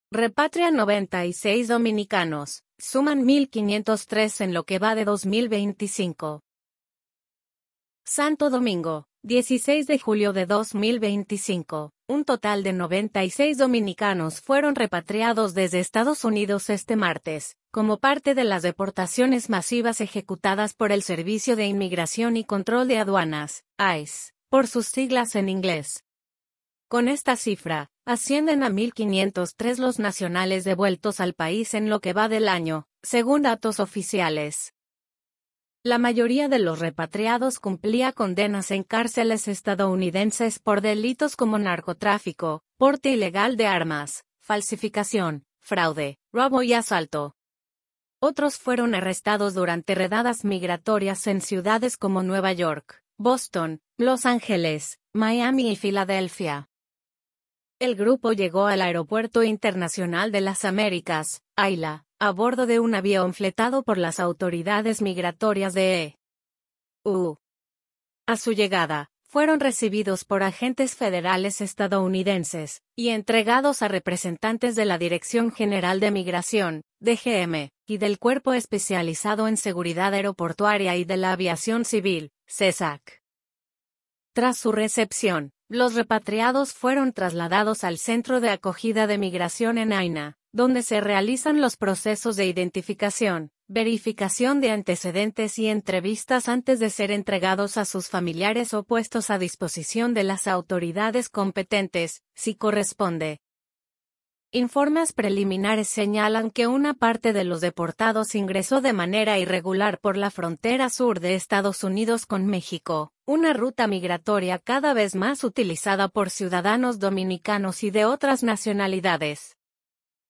Repatria 96 dominicanos, suman 1.503 en lo que va de 2025. Santo Domingo, 16 de julio de 2025, un total de 96 dominicanos fueron repatriados desde Estados Unidos este martes, como parte de las deportaciones masivas ejecutadas por el Servicio de Inmigración y Control de Aduanas, ICE, por sus siglas en inglés. Con esta cifra, ascienden a 1.503 los nacionales devueltos al país en lo que va del año, según datos oficiales. La mayoría de los repatriados cumplía condenas en cárceles estadounidenses por delitos como narcotráfico, porte ilegal de armas, falsificación, fraude, robo y asalto. Otros fueron arrestados durante redadas migratorias en ciudades como Nueva York, Boston, Los Ángeles, Miami y Filadelfia. El grupo llegó al Aeropuerto Internacional de las Américas, AILA, a bordo de un avión fletado por las autoridades migratorias de EU. A su llegada, fueron recibidos por agentes federales estadounidenses y entregados a representantes de la Dirección General de Migración, DGM, y del Cuerpo Especializado en Seguridad Aeroportuaria y de la Aviación Civil, CESAC. Tras su recepción, los repatriados fueron trasladados al Centro de Acogida de Migración en AINA, donde se realizan los procesos de identificación, verificación de antecedentes y entrevistas antes de ser entregados a sus familiares o puestos a disposición de las autoridades competentes, si corresponde. Informes preliminares señalan que una parte de los deportados ingresó de manera irregular por la frontera sur de Estados Unidos con México, una ruta migratoria cada vez más utilizada por ciudadanos dominicanos y de otras nacionalidades.